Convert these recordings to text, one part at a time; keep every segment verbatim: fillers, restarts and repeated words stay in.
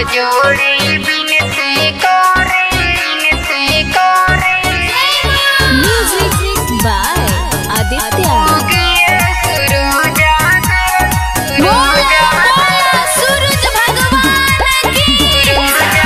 जोड़ी बिनती करे बिनती करे म्यूजिक बाय आदित्य सूरज भगवान की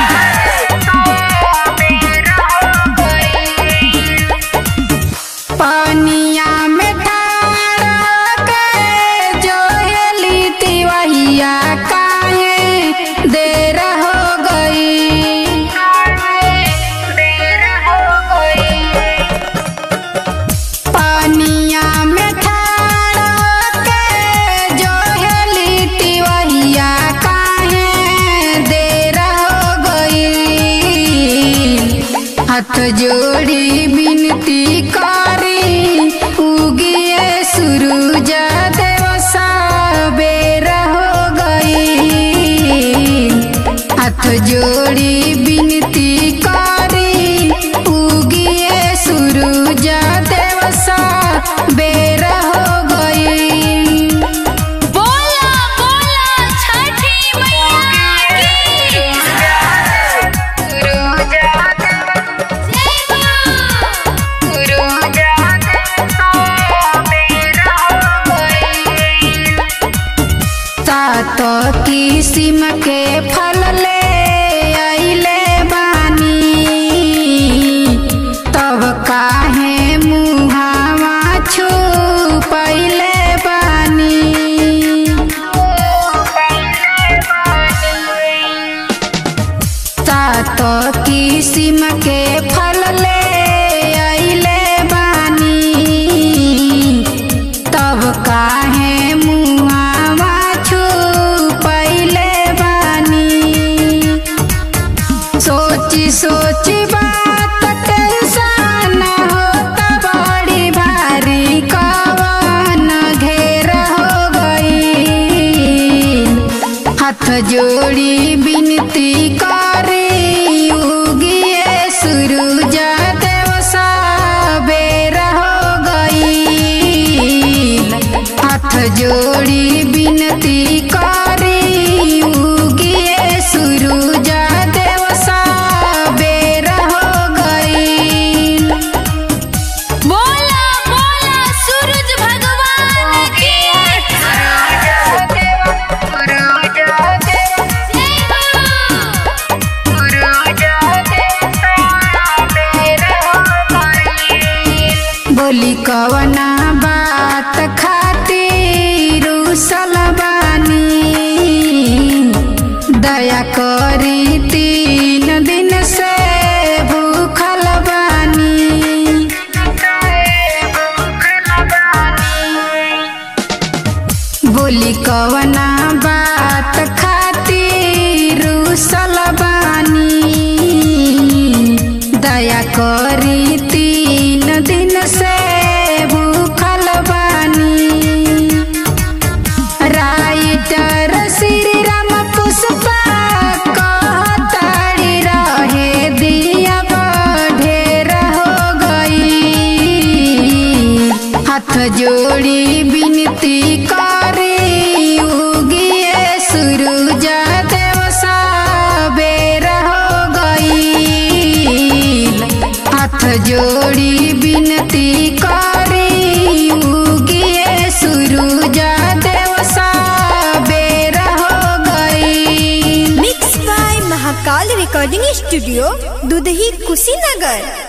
पानिया में ठाड़ा के जोहली तिवहिया काहे देर हो गई देर हो गई पानिया में ठाड़ा के जोहली तिवहिया काहे देर हो गई हाथ जोड़ी बिनती करी उगिए सूरज देव सबेर हो गई हाथ जोड़ी बिनती करी उगिए सूरज देव सबेर हो गई। बोला बोला छठी मैया की सात किस्म के फल ले आइले बानी तब काहे मुहावा छुपैले बानी सात किस्म के फल ले आइले बानी तब काहे मुहावा छुपैले बानी सोची सोची बात टेंशन होता बड़ी भारी कवन घेर हो गई हाथ जोड़ी बिनती करी उगिए सूरज देव सबेर हो गई हाथ जोड़ी बिनती करी उगिए सूरज देव सबेर हो गई। बोला बोला सूरज भगवान की बोली कवना बात खातिर रुसल बानी दया करी तीन दिन से भूखल बानी बोली कवना बात खातिर रुसल बानी दया करी तीन दिन से भूखल बानी राइटर श्री राम पुष्पा कहताड़ी रहे दिया ढेर हो गई हाथ जोड़ी बिनती करी उगिए सूरज देव सबेर हो गई हाथ जोड़ी बिनती करी उगिए सूरज देव सबेर हो गई। Mix by Mahakal recording studio Dudhahi Kushinagar.